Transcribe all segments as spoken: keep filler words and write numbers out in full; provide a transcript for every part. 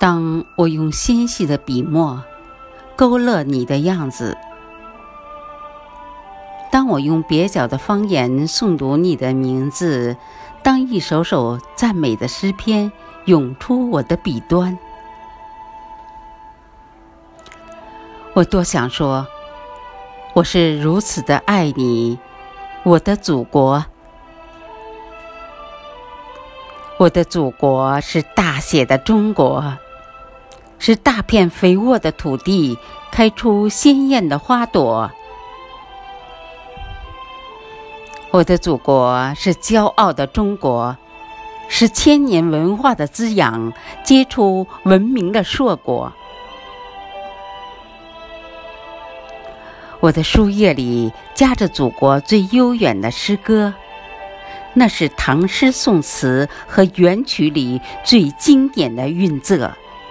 当我用纤细的笔墨勾勒你的样子，当我用蹩脚的方言诵读你的名字，当一首首赞美的诗篇涌出我的笔端，我多想说，我是如此的爱你，我的祖国。我的祖国是大写的中国，是大片肥沃的土地开出鲜艳的花朵。我的祖国是骄傲的中国，是千年文化的滋养结出文明的硕果。我的书页里夹着祖国最悠远的诗歌，那是唐诗宋词和元曲里最经典的韵仄。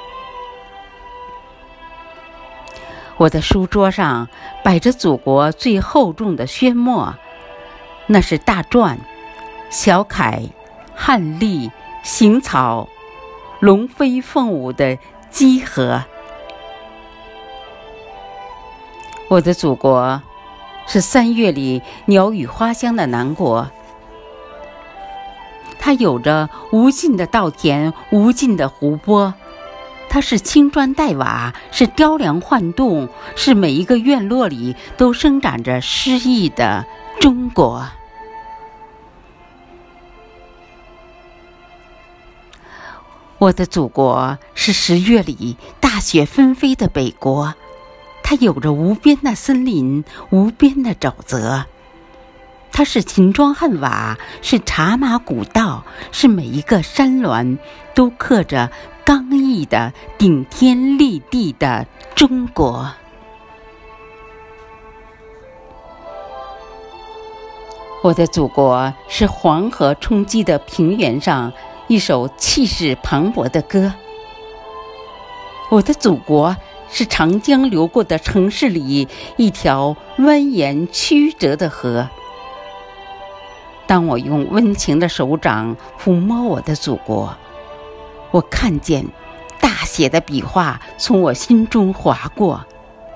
我的书桌上摆着祖国最厚重的宣墨，那是大篆、小楷、汉隶、行草、龙飞凤舞的集合。我的祖国是三月里鸟语花香的南国，它有着无尽的稻田，无尽的湖泊，它是青砖黛瓦，是雕梁画栋，是每一个院落里都生长着诗意的中国。我的祖国是十月里大雪纷飞的北国，它有着无边的森林，无边的沼泽，它是秦庄汉瓦，是茶马古道，是每一个山峦都刻着刚毅的顶天立地的中国。我的祖国是黄河冲击的平原上一首气势磅礴的歌，我的祖国是长江流过的城市里一条蜿蜒曲折的河。当我用温情的手掌抚摸我的祖国，我看见大写的笔画从我心中划过。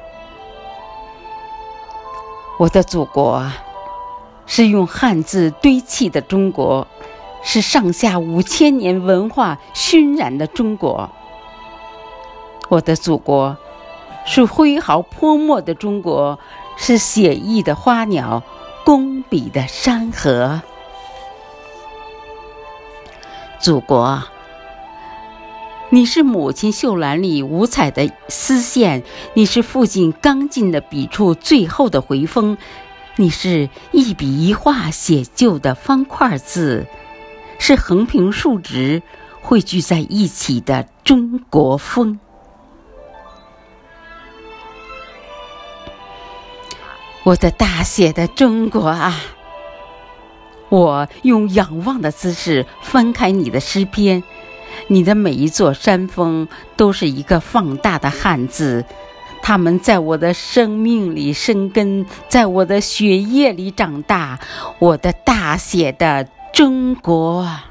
我的祖国是用汉字堆砌的中国，是上下五千年文化熏染的中国。我的祖国是挥毫泼墨的中国，是写意的花鸟，工笔的山河。祖国，你是母亲绣篮里五彩的丝线，你是父亲刚劲的笔触最后的回锋，你是一笔一画写就的方块字，是横平竖直汇聚在一起的中国风。我的大写的中国啊，我用仰望的姿势翻开你的诗篇，你的每一座山峰都是一个放大的汉字，它们在我的生命里生根，在我的血液里长大，我的大写的中国。